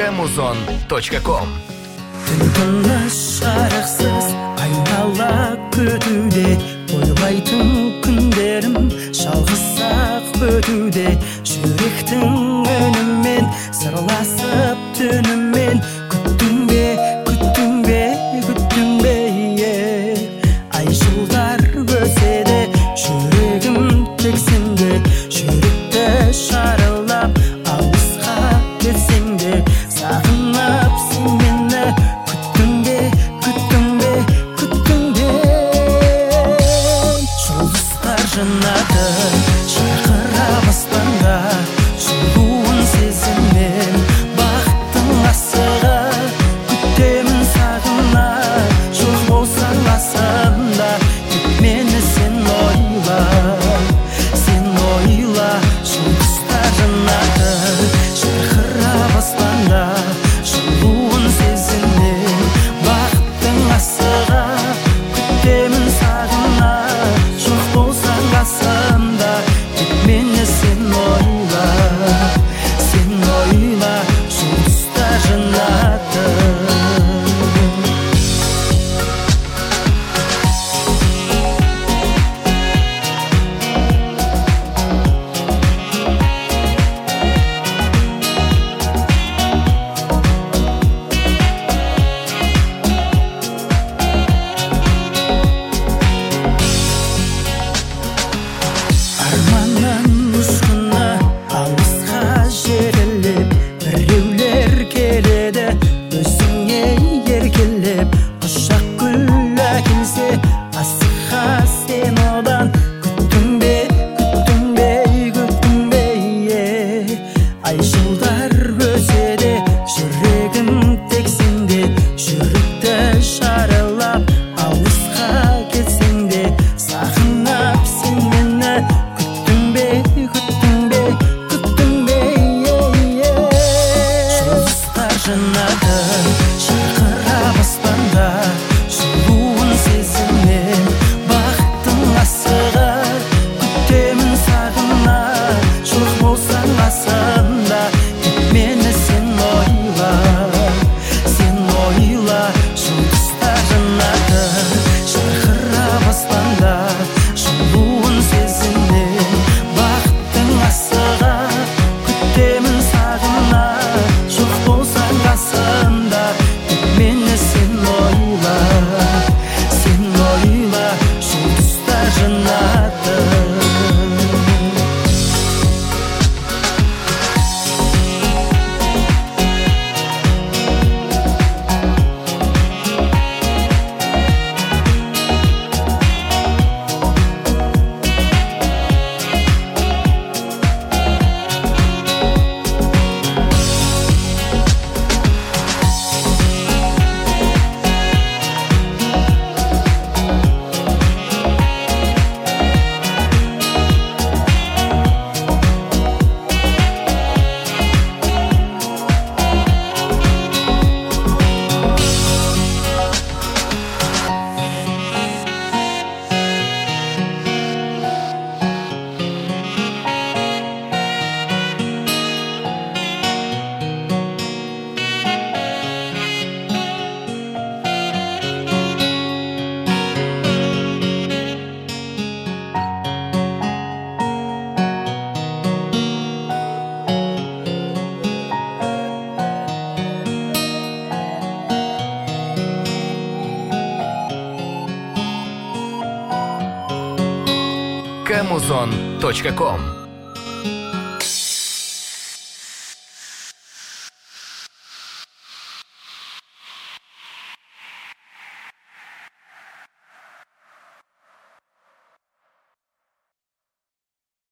Camuzon.com. Түн тыныш жарықсыз айнала күтуде, ойлайтын күндерім жалғыз-ақ өтуде. Жүректің үнімен сырласып түнімен күттің бе, күттің бе, күттің бе, ай жылдар өтеді, жүрегім тек сенде. Жүректі шарылап алысқа кетсең де, сағынып сен мені күттің бе, күттің бе, күттің бе. Жұлдыздар жанады шақырып аспанда, жылуын сезіммен бақыттың асығы. Күтемін сағына, жоқ болсаң қасымда, тек мені сен ойла, сен ойла. Жұлдыздар жанады шақырып аспанда, жылуын сезіммен бақыттың асығы. Күтемін сағына, жоқ болсаң қасымда, тек мені сен ойла, сен ойла. Жұлдыздар жанады. Арманның ұшқыны алысқа жеріліп, біреулер келеді өзіңе еркелеп. Құшақ гүл әкелсе асыққа сен одан, күттің бе, күттің бе, күттің бе, ай жылдар өтеді, жүрегім тек сенде. Жүректі шарылап алысқа кетсең де, сағынып сен мені күттің бе, күттің бе, күттің бе. Жұлдыздар жанады шақырып аспанда, жылуын сезіммен бақыттың асығы. Күтемін сағына, жоқ болсаң қасымда, тек мені сен ойла, сен ойла. Жұлдыздар жанады шақырып аспанда, жылуын сезіммен бақыттың асығы. Күтемін сағына, жоқ болсаң қасымда, тек мені сен ойла, сен ойла. Жұлдыздар жанады. Camuzon.com.